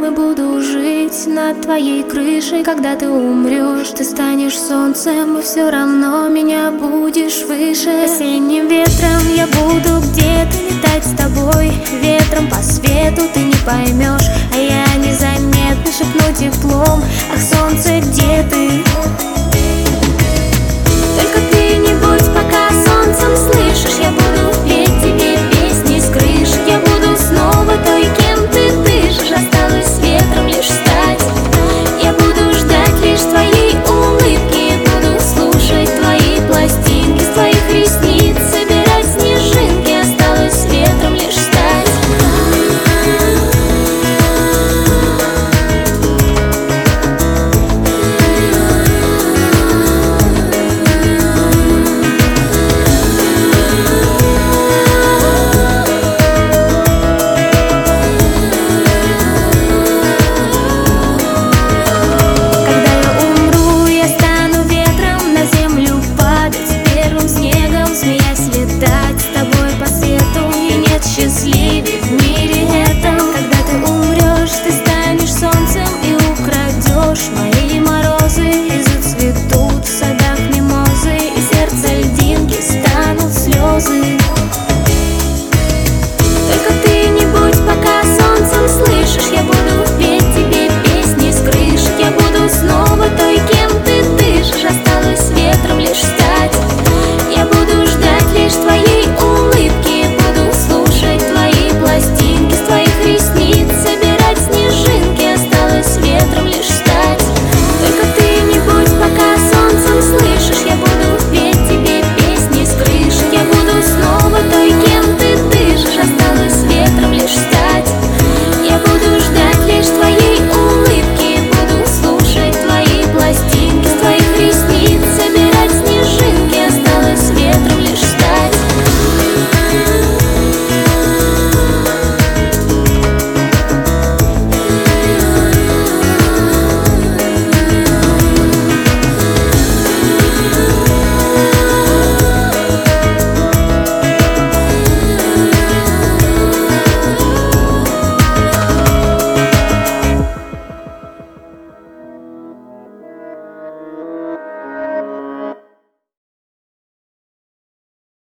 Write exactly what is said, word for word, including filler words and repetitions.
и буду жить над твоей крышей. Когда ты умрешь, ты станешь солнцем, и все равно меня будешь выше. Осенним ветром я буду где-то летать с тобой. Ветром по свету ты не поймешь, а я незаметно шепну теплом: ах, солнце, где ты? Только ты не будь пока солнцем, слышишь? Я буду петь тебе песни с крыш. Я буду снова той, кем ты дышишь. Осталось ветром лишь стать. Я буду ждать лишь твоей улыбки. Буду слушать твои пластинки, с твоих ресниц собирать снежинки. Осталось ветром лишь стать. Счастливый.